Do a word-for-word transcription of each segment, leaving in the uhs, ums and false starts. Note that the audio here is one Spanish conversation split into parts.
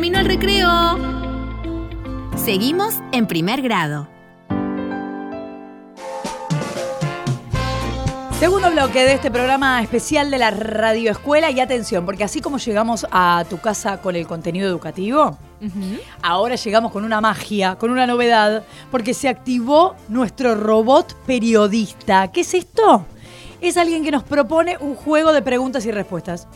terminó el recreo. Seguimos en primer grado. Segundo bloque de este programa especial de la Radio Escuela. Y atención, porque así como llegamos a tu casa con el contenido educativo, uh-huh. ahora llegamos con una magia, con una novedad, porque se activó nuestro robot periodista. ¿Qué es esto? Es alguien que nos propone un juego de preguntas y respuestas.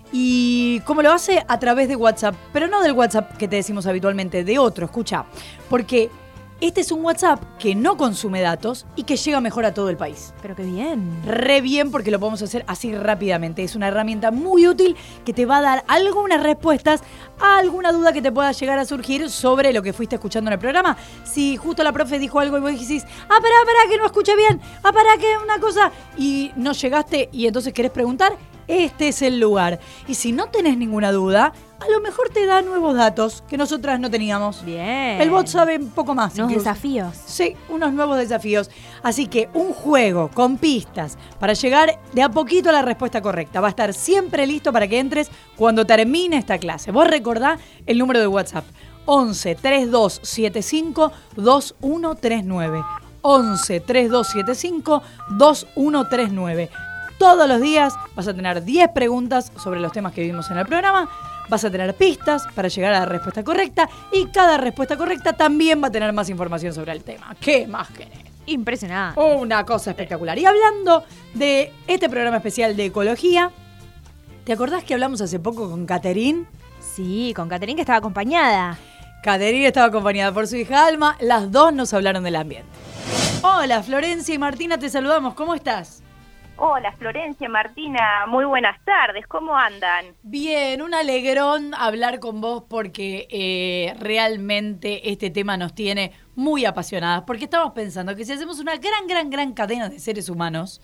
¿Y cómo lo hace? A través de WhatsApp. Pero no del WhatsApp que te decimos habitualmente, de otro, escucha. Porque este es un WhatsApp que no consume datos y que llega mejor a todo el país. Pero qué bien. Re bien, porque lo podemos hacer así rápidamente. Es una herramienta muy útil que te va a dar algunas respuestas a alguna duda que te pueda llegar a surgir sobre lo que fuiste escuchando en el programa. Si justo la profe dijo algo y vos decís, ah, pará, pará, que no escuché bien, ah, pará, que una cosa, y no llegaste y entonces querés preguntar, este es el lugar. Y si no tenés ninguna duda, a lo mejor te da nuevos datos que nosotras no teníamos. Bien. El bot sabe un poco más. Unos incluso. desafíos. Sí, unos nuevos desafíos. Así que un juego con pistas para llegar de a poquito a la respuesta correcta. Va a estar siempre listo para que entres cuando termine esta clase. Vos recordá el número de WhatsApp. once, treinta y dos setenta y cinco, veintiuno treinta y nueve. once, treinta y dos setenta y cinco, veintiuno treinta y nueve. Todos los días vas a tener diez preguntas sobre los temas que vimos en el programa, vas a tener pistas para llegar a la respuesta correcta y cada respuesta correcta también va a tener más información sobre el tema. ¿Qué más querés? Impresionante. Una cosa espectacular. Y hablando de este programa especial de ecología, ¿te acordás que hablamos hace poco con Caterín? Sí, con Caterín, que estaba acompañada. Caterín estaba acompañada por su hija Alma, las dos nos hablaron del ambiente. Hola, Florencia y Martina, te saludamos, ¿cómo estás? Hola, Florencia, Martina, muy buenas tardes, ¿cómo andan? Bien, un alegrón hablar con vos porque eh, realmente este tema nos tiene muy apasionadas, porque estamos pensando que si hacemos una gran, gran, gran cadena de seres humanos,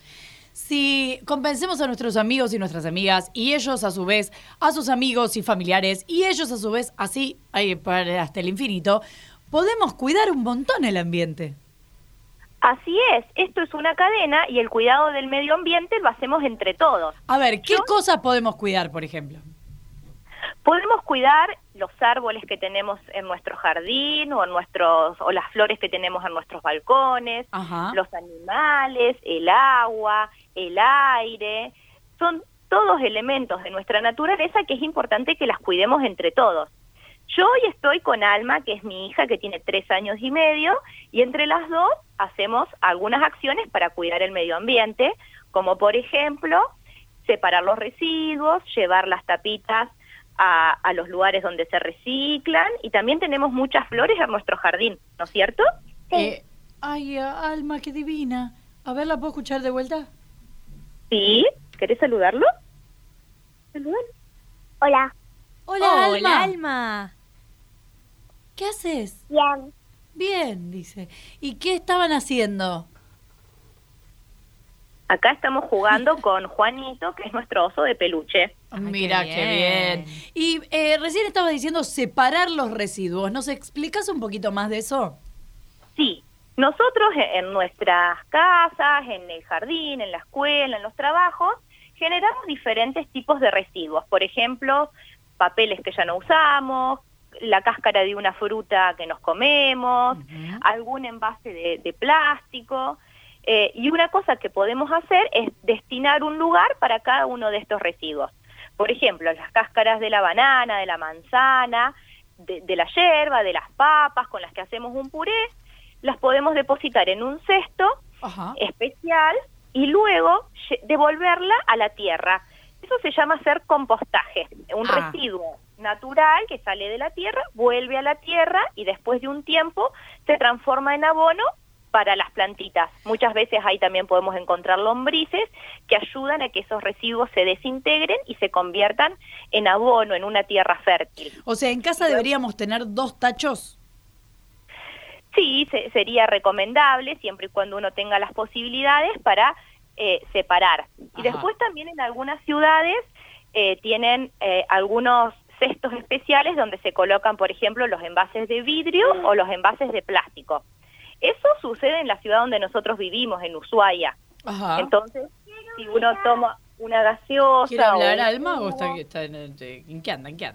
si convencemos a nuestros amigos y nuestras amigas, y ellos a su vez a sus amigos y familiares, y ellos a su vez así eh, para hasta el infinito, podemos cuidar un montón el ambiente. Así es, esto es una cadena y el cuidado del medio ambiente lo hacemos entre todos. A ver, ¿qué Yo, cosas podemos cuidar, por ejemplo? Podemos cuidar los árboles que tenemos en nuestro jardín o en nuestros o las flores que tenemos en nuestros balcones, Ajá. los animales, el agua, el aire, son todos elementos de nuestra naturaleza que es importante que las cuidemos entre todos. Yo hoy estoy con Alma, que es mi hija, que tiene tres años y medio, y entre las dos hacemos algunas acciones para cuidar el medio ambiente, como por ejemplo, separar los residuos, llevar las tapitas a, a los lugares donde se reciclan, y también tenemos muchas flores en nuestro jardín, ¿no es cierto? Sí. Eh, ay, Alma, qué divina. A ver, ¿la puedo escuchar de vuelta? Sí, ¿querés saludarlo? ¿Saludar? Hola. Hola, Hola, Alma. Alma. ¿Qué haces? Bien. Bien, dice. ¿Y qué estaban haciendo? Acá estamos jugando con Juanito, que es nuestro oso de peluche. Ay, Mira, qué qué bien. bien. Y eh, recién estabas diciendo separar los residuos. ¿Nos explicas un poquito más de eso? Sí, nosotros en nuestras casas, en el jardín, en la escuela, en los trabajos, generamos diferentes tipos de residuos. Por ejemplo, papeles que ya no usamos, la cáscara de una fruta que nos comemos, uh-huh. algún envase de, de plástico. Eh, y una cosa que podemos hacer es destinar un lugar para cada uno de estos residuos. Por ejemplo, las cáscaras de la banana, de la manzana, de, de la yerba, de las papas con las que hacemos un puré, las podemos depositar en un cesto uh-huh. especial y luego devolverla a la tierra. Eso se llama hacer compostaje, un ah. residuo natural que sale de la tierra, vuelve a la tierra y después de un tiempo se transforma en abono para las plantitas. Muchas veces ahí también podemos encontrar lombrices que ayudan a que esos residuos se desintegren y se conviertan en abono, en una tierra fértil. O sea, ¿en casa deberíamos tener dos tachos? Sí, se, sería recomendable, siempre y cuando uno tenga las posibilidades para eh, separar. Y Ajá. después también en algunas ciudades eh, tienen eh, algunos cestos especiales donde se colocan, por ejemplo, los envases de vidrio o los envases de plástico. Eso sucede en la ciudad donde nosotros vivimos, en Ushuaia. Ajá. Entonces, si uno toma una gaseosa... ¿Quiere hablar, o Alma, o está, está en, en qué anda? ¿En qué anda? Es,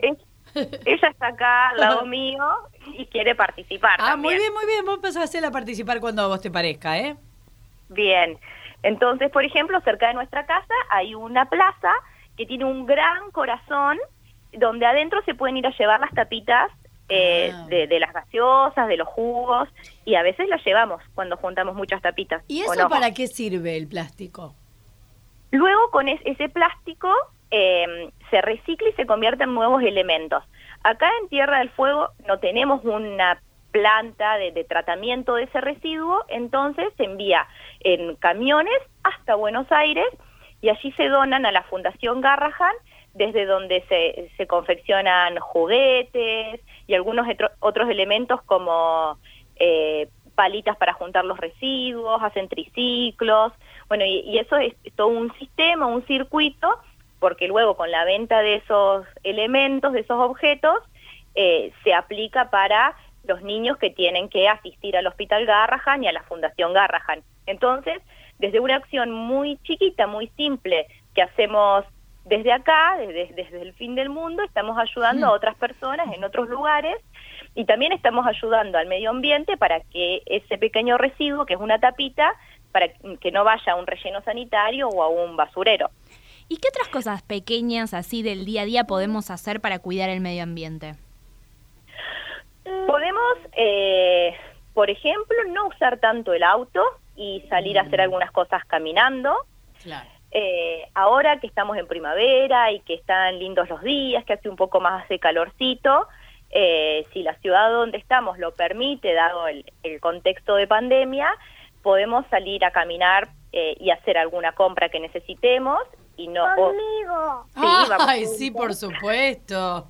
Ella está acá al lado mío y quiere participar. Ah, también. muy bien, muy bien. Vos pasás a hacerla participar cuando a vos te parezca, ¿eh? Bien. Entonces, por ejemplo, cerca de nuestra casa hay una plaza que tiene un gran corazón donde adentro se pueden ir a llevar las tapitas eh, Ah. de, de las gaseosas, de los jugos, y a veces las llevamos cuando juntamos muchas tapitas. ¿Y ¿o eso no? para qué sirve el plástico? Luego con es- ese plástico eh, se recicla y se convierte en nuevos elementos. Acá en Tierra del Fuego no tenemos una planta de, de tratamiento de ese residuo, entonces se envía en camiones hasta Buenos Aires y allí se donan a la Fundación Garrahan, desde donde se, se confeccionan juguetes y algunos etro- otros elementos como eh, palitas para juntar los residuos, hacen triciclos, bueno, y, y eso es todo un sistema, un circuito, porque luego con la venta de esos elementos, de esos objetos, eh, se aplica para los niños que tienen que asistir al Hospital Garrahan y a la Fundación Garrahan. Entonces, desde una acción muy chiquita, muy simple, que hacemos desde acá, desde, desde el fin del mundo, estamos ayudando a otras personas en otros lugares y también estamos ayudando al medio ambiente para que ese pequeño residuo, que es una tapita, para que no vaya a un relleno sanitario o a un basurero. ¿Y qué otras cosas pequeñas así del día a día podemos hacer para cuidar el medio ambiente? Podemos, eh, por ejemplo, no usar tanto el auto y salir a hacer algunas cosas caminando. Claro. Eh, ahora que estamos en primavera y que están lindos los días, que hace un poco más de calorcito, eh, si la ciudad donde estamos lo permite, dado el, el contexto de pandemia, podemos salir a caminar eh, y hacer alguna compra que necesitemos. Y no, Conmigo. Sí, vamos Ay, juntos. sí, por supuesto.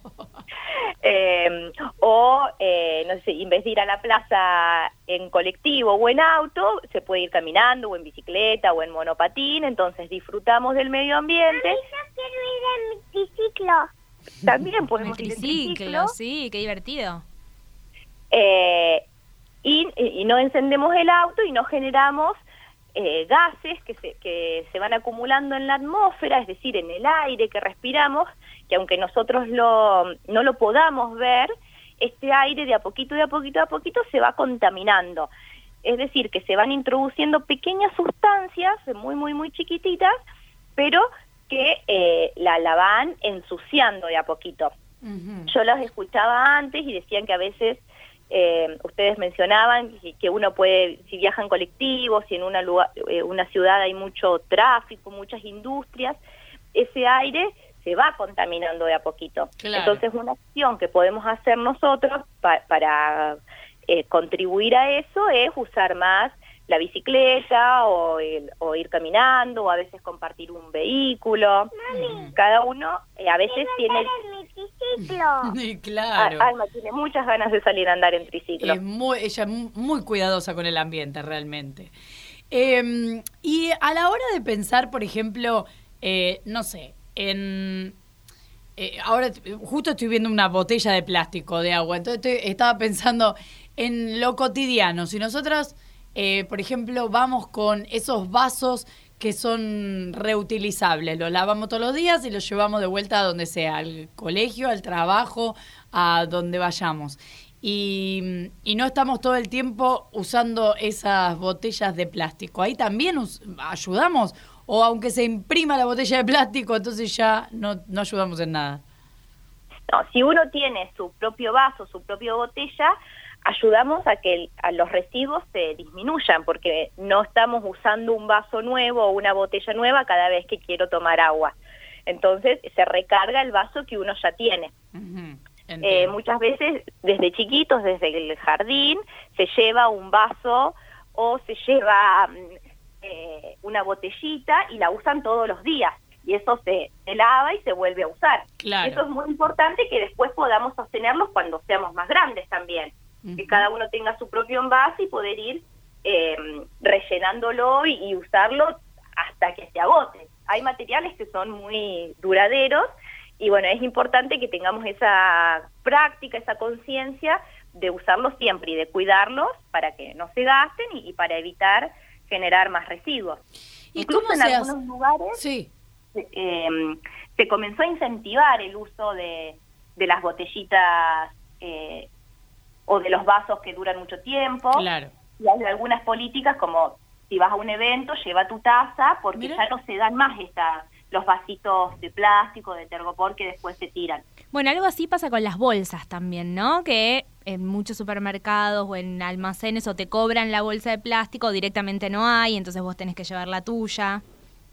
Eh, o, eh, no sé, en vez de ir a la plaza en colectivo o en auto, se puede ir caminando o en bicicleta o en monopatín, entonces disfrutamos del medio ambiente. Yo quiero ir en mi triciclo. También El podemos ir en triciclo, triciclo. sí, qué divertido. Eh, y, y no encendemos el auto y no generamos eh, gases que se, que se van acumulando en la atmósfera, es decir, en el aire que respiramos, que aunque nosotros lo, no lo podamos ver, este aire de a poquito, de a poquito, de a poquito se va contaminando. Es decir, que se van introduciendo pequeñas sustancias muy, muy, muy chiquititas, pero que eh, la, la van ensuciando de a poquito. Ujú. Yo los escuchaba antes y decían que a veces, eh, ustedes mencionaban que, que uno puede, si viaja en colectivo, si en una, lugar, eh, una ciudad hay mucho tráfico, muchas industrias, ese aire se va contaminando de a poquito. Claro. Entonces una acción que podemos hacer nosotros pa para eh, contribuir a eso es usar más la bicicleta o, el, o ir caminando o a veces compartir un vehículo. Mami, Cada uno eh, a veces quiero tiene... andar en mi triciclo. Sí, claro. A- Alma tiene muchas ganas de salir a andar en triciclo. Es muy, ella es mu- muy cuidadosa con el ambiente, realmente. Eh, y a la hora de pensar, por ejemplo, eh, no sé, en... eh, ahora t- justo estoy viendo una botella de plástico de agua, entonces estoy- estaba pensando en lo cotidiano. Si nosotras, eh, por ejemplo, vamos con esos vasos que son reutilizables, los lavamos todos los días y los llevamos de vuelta a donde sea, al colegio, al trabajo, a donde vayamos. Y, y no estamos todo el tiempo usando esas botellas de plástico. Ahí también us- ayudamos, o aunque se imprima la botella de plástico, entonces ya no, no ayudamos en nada. No, si uno tiene su propio vaso, su propia botella, ayudamos a que el- a los residuos se disminuyan, porque no estamos usando un vaso nuevo o una botella nueva cada vez que quiero tomar agua. Entonces se recarga el vaso que uno ya tiene. Ujú, Eh, entiendo. muchas veces, desde chiquitos, desde el jardín, se lleva un vaso o se lleva mm, eh, una botellita y la usan todos los días. Y eso se, se lava y se vuelve a usar. Claro. Eso es muy importante que después podamos sostenerlos cuando seamos más grandes también. Que Ujú. cada uno tenga su propio envase y poder ir eh, rellenándolo y, y usarlo hasta que se agote. Hay materiales que son muy duraderos y bueno, es importante que tengamos esa práctica, esa conciencia de usarlos siempre y de cuidarlos para que no se gasten y, y para evitar generar más residuos. ¿Y Incluso cómo en se algunos hace? lugares Sí. eh, se comenzó a incentivar el uso de, de las botellitas eh, o de los vasos que duran mucho tiempo. Claro. Y hay algunas políticas como si vas a un evento, lleva tu taza, porque Mira. ya no se dan más esta, los vasitos de plástico, de tergopor que después se tiran. Bueno, algo así pasa con las bolsas también, ¿no? Que en muchos supermercados o en almacenes o te cobran la bolsa de plástico o directamente no hay, entonces vos tenés que llevar la tuya.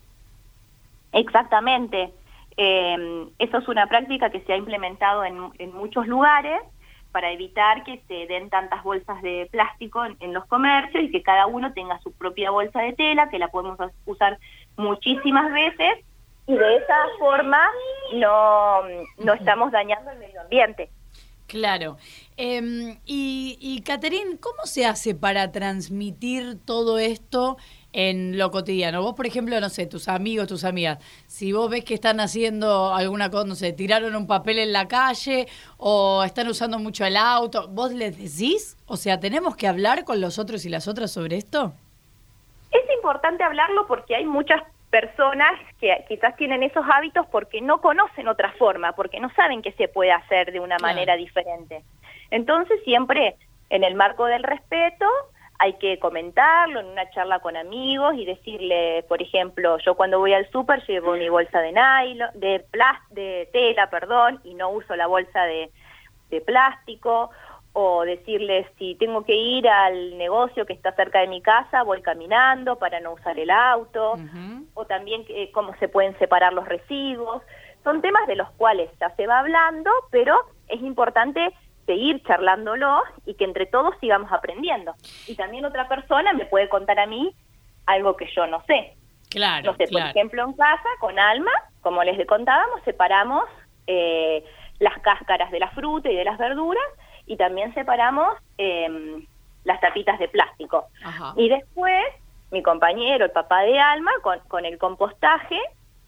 Exactamente. Eh, eso es una práctica que se ha implementado en, en muchos lugares para evitar que se den tantas bolsas de plástico en, en los comercios y que cada uno tenga su propia bolsa de tela, que la podemos usar muchísimas veces, y de esa forma no, no estamos dañando el medio ambiente. Claro. Eh, y, y Caterín, ¿cómo se hace para transmitir todo esto en lo cotidiano? Vos, por ejemplo, no sé, tus amigos, tus amigas, si vos ves que están haciendo alguna cosa, no sé, tiraron un papel en la calle o están usando mucho el auto, ¿vos les decís? O sea, ¿tenemos que hablar con los otros y las otras sobre esto? Es importante hablarlo porque hay muchas personas que quizás tienen esos hábitos porque no conocen otra forma, porque no saben que se puede hacer de una Claro. manera diferente. Entonces siempre en el marco del respeto hay que comentarlo en una charla con amigos y decirle, por ejemplo, yo cuando voy al súper llevo mi bolsa de nylon, de plas- de tela, perdón, y no uso la bolsa de, de plástico, o decirles si tengo que ir al negocio que está cerca de mi casa, voy caminando para no usar el auto, Uh-huh. o también eh, cómo se pueden separar los residuos. Son temas de los cuales ya se va hablando, pero es importante seguir charlándolo y que entre todos sigamos aprendiendo. Y también otra persona me puede contar a mí algo que yo no sé. Claro, No sé, claro. por ejemplo, en casa, con Alma, como les contábamos, separamos eh, las cáscaras de la fruta y de las verduras, y también separamos eh, las tapitas de plástico. Ajá. Y después, mi compañero, el papá de Alma, con, con el compostaje,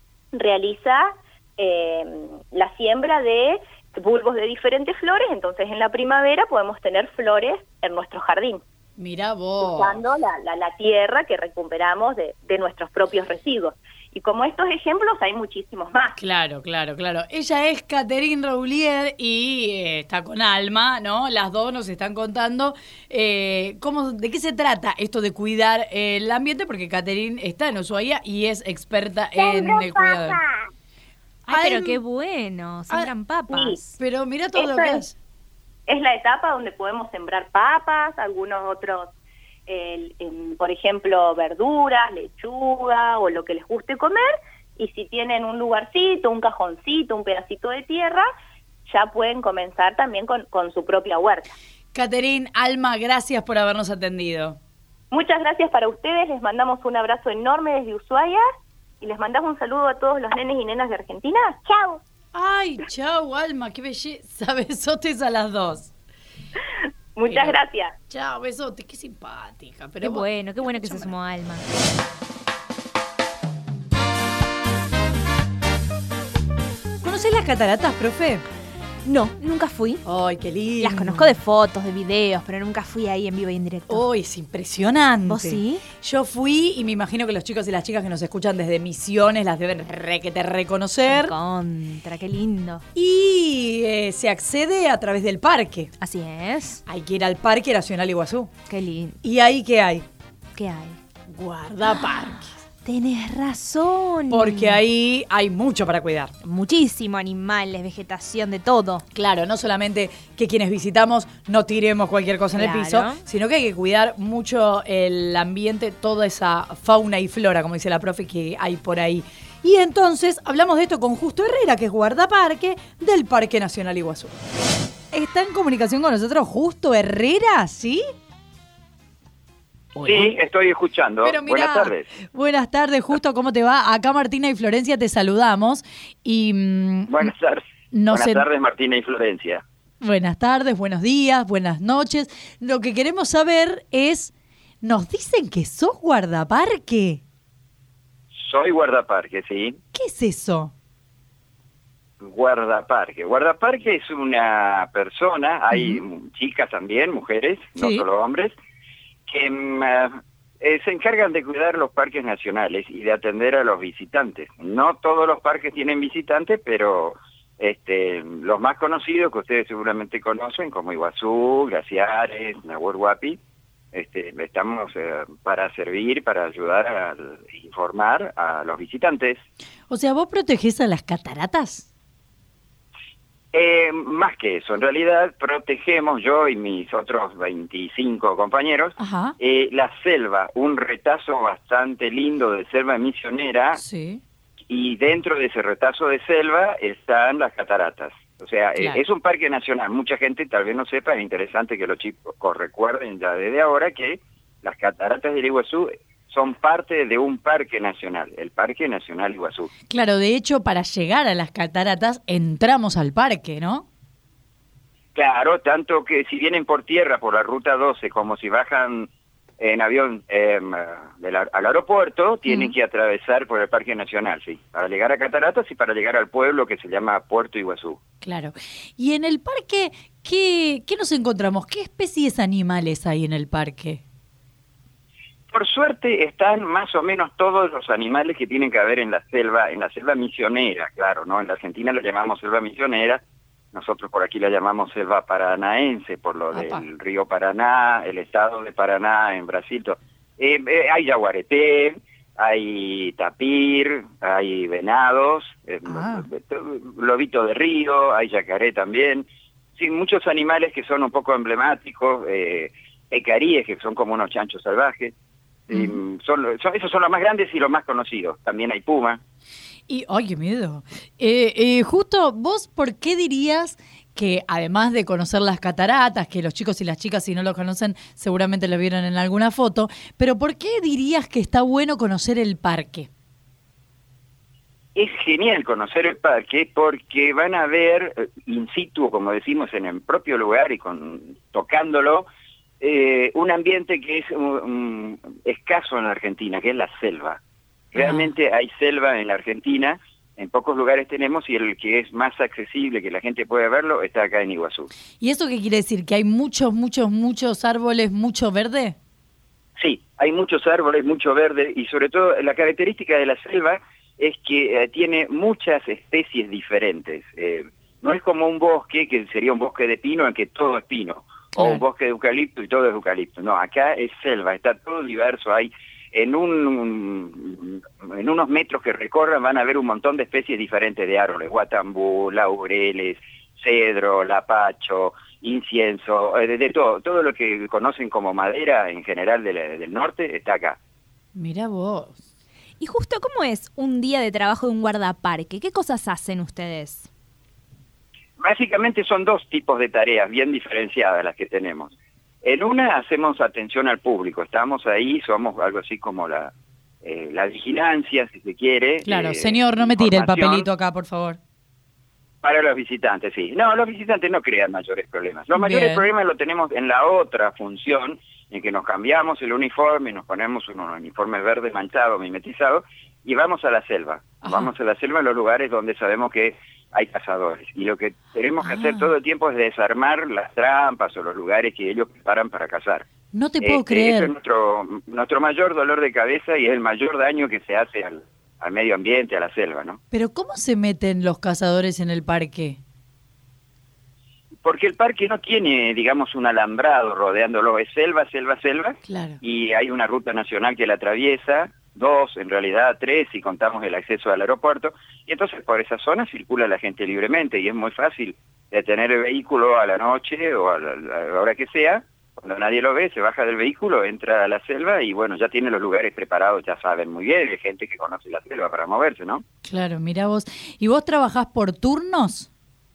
realiza eh, la siembra de bulbos de diferentes flores, entonces en la primavera podemos tener flores en nuestro jardín, Mirá vos. usando la, la, la tierra que recuperamos de, de nuestros propios residuos. Y como estos ejemplos hay muchísimos más. Claro, claro, claro. Ella es Caterín Roulier y eh, está con Alma, ¿no? Las dos nos están contando eh, cómo, de qué se trata esto de cuidar eh, el ambiente, porque Caterín está en Ushuaia y es experta en Tengo el cuidado. papa. Ay, pero Alm- qué bueno, siembran papas. sí. Pero mira todo lo Esto que es- es. Es la etapa donde podemos sembrar papas, algunos otros, eh, em, por ejemplo, verduras, lechuga o lo que les guste comer, y si tienen un lugarcito, un cajoncito, un pedacito de tierra, ya pueden comenzar también con, con su propia huerta. Caterín, Alma, gracias por habernos atendido. Muchas gracias para ustedes, les mandamos un abrazo enorme desde Ushuaia y les mandamos un saludo a todos los nenes y nenas de Argentina. ¡Chao! Ay, chau, Alma, qué belleza. Besotes a las dos. Muchas Pero- gracias. Chao, besotes, qué simpática. Pero Qué vos- bueno, qué bueno que se Escúchame. sumó Alma. ¿Conocés las cataratas, profe? No, nunca fui. Ay, qué lindo. Las conozco de fotos, de videos, pero nunca fui ahí en vivo y en directo. Oh, es impresionante. ¿Vos sí? Yo fui y me imagino que los chicos y las chicas que nos escuchan desde Misiones las deben re que te reconocer. Contra, qué lindo. Y eh, se accede a través del parque. Así es. Hay que ir al Parque Nacional Iguazú. Qué lindo. ¿Y ahí qué hay? ¿Qué hay? Guardaparques. Tenés razón. Porque ahí hay mucho para cuidar. Muchísimo animales, vegetación, de todo. Claro, no solamente que quienes visitamos no tiremos cualquier cosa en el piso, Claro. sino que hay que cuidar mucho el ambiente, toda esa fauna y flora, como dice la profe, que hay por ahí. Y entonces hablamos de esto con Justo Herrera, que es guardaparque del Parque Nacional Iguazú. ¿Está en comunicación con nosotros Justo Herrera? ¿Sí? Sí, estoy escuchando. Pero mirá, Buenas tardes. Buenas tardes, Justo, ¿cómo te va? Acá Martina y Florencia te saludamos. Y mm, Buenas tardes. no Buenas sé- tardes, Martina y Florencia. Buenas tardes, buenos días, buenas noches. Lo que queremos saber es, ¿nos dicen que sos guardaparque? Soy guardaparque, sí. ¿Qué es eso? Guardaparque. Guardaparque es una persona, hay chicas también, mujeres, no Sí. solo hombres, que mm, eh, se encargan de cuidar los parques nacionales y de atender a los visitantes. No todos los parques tienen visitantes, pero Este, los más conocidos que ustedes seguramente conocen, como Iguazú, Glaciares, Nahuel Huapi, este, estamos eh, para servir, para ayudar a, a informar a los visitantes. O sea, ¿vos protegés a las cataratas? Eh, más que eso, en realidad protegemos, yo y mis otros veinticinco compañeros, Ajá. eh, la selva, un retazo bastante lindo de selva misionera. Sí. Y dentro de ese retazo de selva están las cataratas. O sea, Claro. eh, es un parque nacional. Mucha gente tal vez no sepa, es interesante que los chicos recuerden ya desde ahora que las cataratas del Iguazú son parte de un parque nacional, el Parque Nacional Iguazú. Claro, de hecho, para llegar a las cataratas entramos al parque, ¿no? Claro, tanto que si vienen por tierra por la Ruta doce, como si bajan en avión eh, del, al aeropuerto, tienen Mm. que atravesar por el Parque Nacional, sí, para llegar a Cataratas y para llegar al pueblo que se llama Puerto Iguazú. Claro. Y en el parque, ¿qué, qué nos encontramos? ¿Qué especies animales hay en el parque? Por suerte están más o menos todos los animales que tienen que haber en la selva, en la selva misionera, claro, ¿no? En la Argentina lo llamamos selva misionera, nosotros por aquí la llamamos selva paranaense, por lo Apa. del río Paraná, el estado de Paraná en Brasil. to- Eh, eh, hay yaguareté, hay tapir, hay venados, eh, Ah. lobito de río, hay yacaré también. Sí, muchos animales que son un poco emblemáticos, eh, pecaríes, que son como unos chanchos salvajes. Y, Mm. son, son- esos son los más grandes y los más conocidos. También hay puma. Y, ¡ay, qué miedo! Eh, eh, justo, ¿vos por qué dirías que, además de conocer las cataratas, que los chicos y las chicas, si no lo conocen, seguramente lo vieron en alguna foto, pero por qué dirías que está bueno conocer el parque? Es genial conocer el parque porque van a ver eh, in situ, como decimos, en el propio lugar y con tocándolo, eh, un ambiente que es um, um, escaso en la Argentina, que es la selva. Realmente hay selva en la Argentina, en pocos lugares tenemos, y el que es más accesible, que la gente puede verlo, está acá en Iguazú. ¿Y eso qué quiere decir? ¿Que hay muchos, muchos, muchos árboles, mucho verde? Sí, hay muchos árboles, mucho verde, y sobre todo la característica de la selva es que eh, tiene muchas especies diferentes. Eh, no es como un bosque, que sería un bosque de pino en que todo es pino, Claro. o un bosque de eucalipto y todo es eucalipto. No, acá es selva, está todo diverso, hay en un en unos metros que recorran van a ver un montón de especies diferentes de árboles, guatambú, laureles, cedro, lapacho, incienso, eh, de, de todo, todo lo que conocen como madera en general del, del norte está acá. Mirá vos. Y justo, ¿cómo es un día de trabajo de un guardaparque? ¿Qué cosas hacen ustedes? Básicamente son dos tipos de tareas bien diferenciadas las que tenemos. En una hacemos atención al público, estamos ahí, somos algo así como la, eh, la vigilancia, si se quiere. Claro, eh, señor, no me tire el información papelito acá, por favor. Para los visitantes, sí. No, los visitantes no crean mayores problemas. Los mayores Bien. problemas los tenemos en la otra función, en que nos cambiamos el uniforme, nos ponemos un uniforme verde manchado, mimetizado, y vamos a la selva. Ajá. Vamos a la selva en los lugares donde sabemos que hay cazadores. Y lo que tenemos que Ah. hacer todo el tiempo es desarmar las trampas o los lugares que ellos preparan para cazar. No te puedo Este, Eso creer. es nuestro, nuestro mayor dolor de cabeza y es el mayor daño que se hace al, al medio ambiente, a la selva, ¿no? Pero ¿cómo se meten los cazadores en el parque? Porque el parque no tiene, digamos, un alambrado rodeándolo, es selva, selva, selva, Claro. y hay una ruta nacional que la atraviesa, dos, en realidad tres, si contamos el acceso al aeropuerto, y entonces por esa zona circula la gente libremente, y es muy fácil detener el vehículo a la noche o a la, a la hora que sea, cuando nadie lo ve, se baja del vehículo, entra a la selva, y bueno, ya tiene los lugares preparados, ya saben muy bien, hay gente que conoce la selva para moverse, ¿no? Claro, mirá vos. ¿Y vos trabajás por turnos?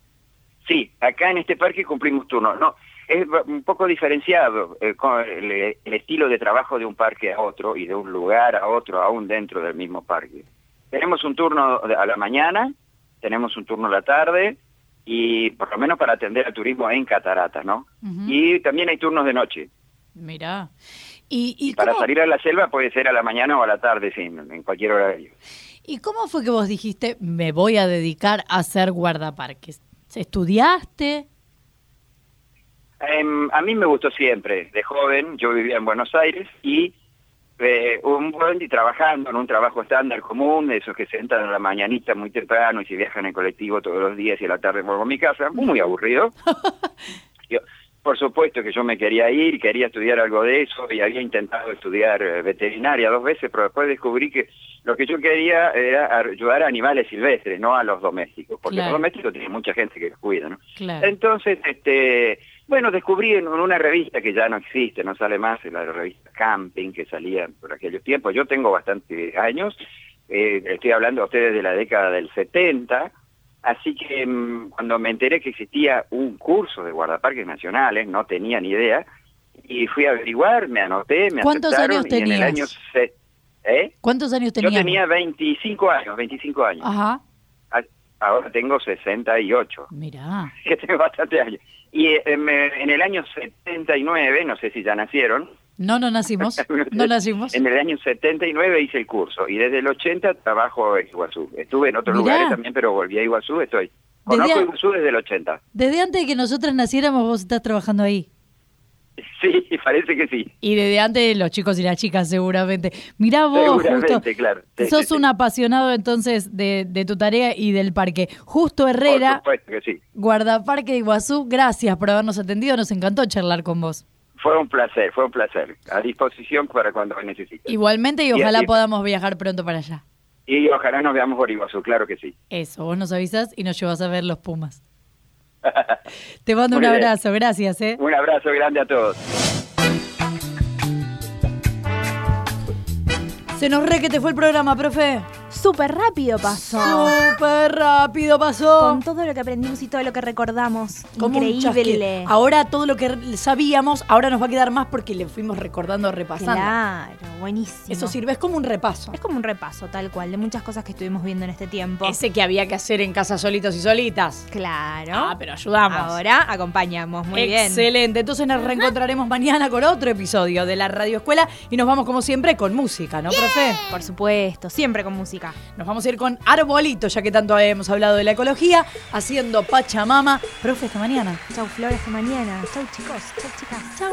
Sí, acá en este parque cumplimos turnos. No, es un poco diferenciado eh, con el, el estilo de trabajo de un parque a otro y de un lugar a otro, aún dentro del mismo parque. Tenemos un turno a la mañana, tenemos un turno a la tarde, y por lo menos para atender al turismo en Cataratas, ¿no? Ujú. Y también hay turnos de noche. Mirá. ¿Y, y, Y para cómo, salir a la selva puede ser a la mañana o a la tarde, sí, en cualquier horario. ¿Y cómo fue que vos dijiste, me voy a dedicar a ser guardaparques? ¿Estudiaste? Eh, a mí me gustó siempre, de joven, yo vivía en Buenos Aires y eh, un bondi trabajando en un trabajo estándar común, de esos que se entran a la mañanita muy temprano y se viajan en colectivo todos los días y a la tarde vuelvo a mi casa, muy aburrido. Yo, por supuesto que yo me quería ir, quería estudiar algo de eso y había intentado estudiar eh, veterinaria dos veces, pero después descubrí que lo que yo quería era ayudar a animales silvestres, no a los domésticos, porque Claro. los domésticos tienen mucha gente que los cuida, ¿no? Claro. Entonces, este, bueno, descubrí en una revista que ya no existe, no sale más, la revista Camping, que salía por aquellos tiempos. Yo tengo bastantes años, eh, estoy hablando a ustedes de la década del setenta, así que mmm, cuando me enteré que existía un curso de guardaparques nacionales, no tenía ni idea, y fui a averiguar, me anoté, me ¿Cuántos aceptaron, años y en el tenías? año se- ¿eh? ¿Cuántos años Yo tenías? tenía veinticinco años, veinticinco años. Ajá. A- Ahora tengo sesenta y ocho. Mirá. Que tengo bastante años. Y eh, me- en el año setenta y nueve, no sé si ya nacieron. No, no nacimos. No nacimos. En el año setenta y nueve hice el curso y desde el ochenta trabajo en Iguazú. Estuve en otros Mirá. lugares también, pero volví a Iguazú, estoy. Conozco Desde a- Iguazú desde el ochenta. Desde antes de que nosotras naciéramos, vos estás trabajando ahí. Sí, parece que sí. Y desde antes los chicos y las chicas, seguramente. Mirá vos, Seguramente, justo. claro. Sí, Sos sí, sí. un apasionado entonces de, de tu tarea y del parque. Justo Herrera, Por supuesto que sí. guardaparque de Iguazú, gracias por habernos atendido. Nos encantó charlar con vos. Fue un placer, fue un placer. A disposición para cuando me necesiten. Igualmente y Y ojalá así- podamos viajar pronto para allá. Y ojalá nos veamos por Iguazú, claro que sí. Eso, vos nos avisas y nos llevas a ver los Pumas. Te mando Muy un bien. abrazo, gracias, ¿eh? Un abrazo grande a todos. Se nos re que te fue el programa, profe. Súper rápido pasó. Súper rápido pasó. Con todo lo que aprendimos y todo lo que recordamos. Como un chasquido. Increíble. Ahora todo lo que sabíamos, ahora nos va a quedar más porque le fuimos recordando, repasando. Claro, buenísimo. Eso sirve, es como un repaso. Es como un repaso, tal cual, de muchas cosas que estuvimos viendo en este tiempo. Ese que había que hacer en casa solitos y solitas. Claro. Ah, pero ayudamos. Ahora acompañamos, muy bien. Excelente. Entonces nos reencontraremos mañana con otro episodio de la Radio Escuela y nos vamos como siempre con música, ¿no, profe? Por supuesto, siempre con música. Nos vamos a ir con Arbolito, ya que tanto hemos hablado de la ecología, haciendo Pachamama. Profe, hasta mañana. Chau, Flores, hasta mañana. Chau, chicos. Chau, chicas. Chau.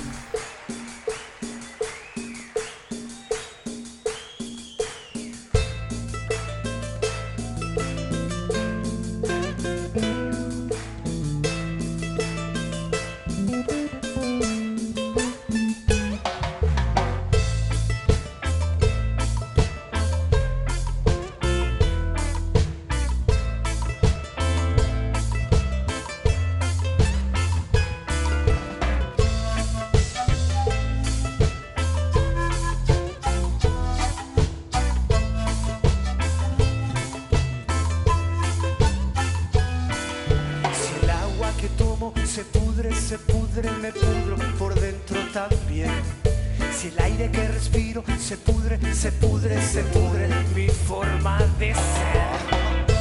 Si el agua que tomo se pudre, se pudre, me pudro por dentro también. Si el aire que respiro se pudre, se pudre, se pudre mi forma de ser.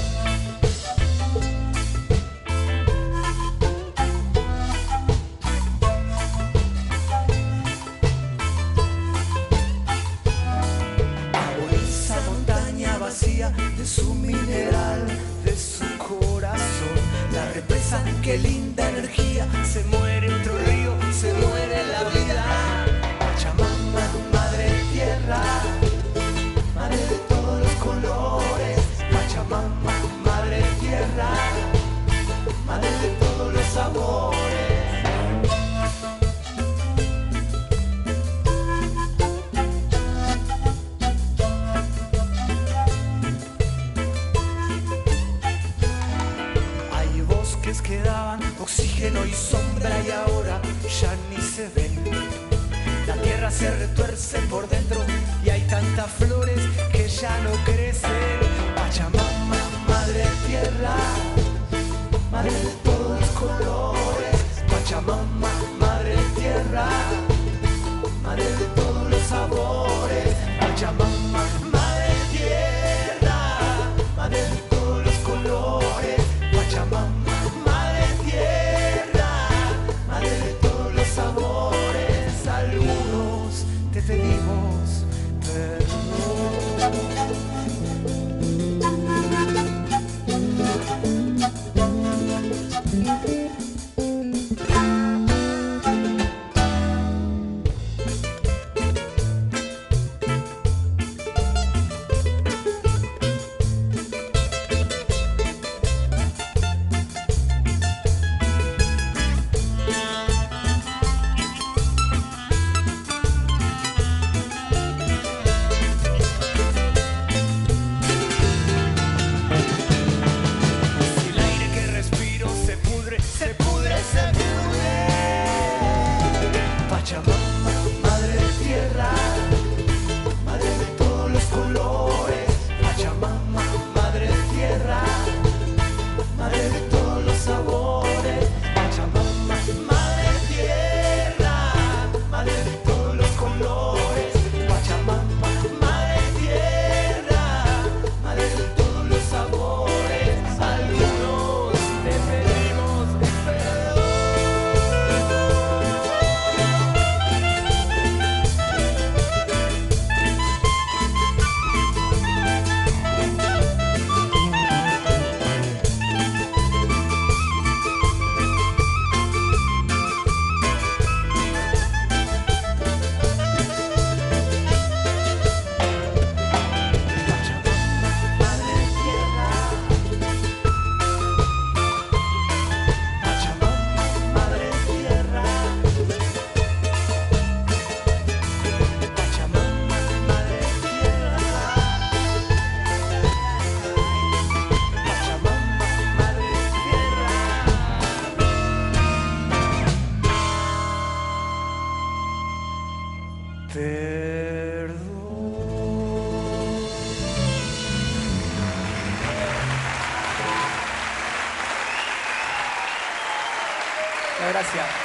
Por esa montaña vacía de su mineral, de su corazón, la represa, qué linda energía, se muere otro río, se muere la vida. Pachamama, madre tierra, madre de todos los colores. Pachamama, madre tierra, madre de todos los sabores. Hay bosques que daban oxígeno y sombra y ahora ya ni se ven. La tierra se retuerce por dentro y hay tantas flores que ya no crecen. Pachamama, madre tierra, madre de todos los colores. Pachamama, madre tierra, madre de todos los sabores. Pachamama, madre tierra, madre de todos los colores. Pachamama, madre tierra, madre de todos los sabores. Algunos te pedimos perdón. gracias.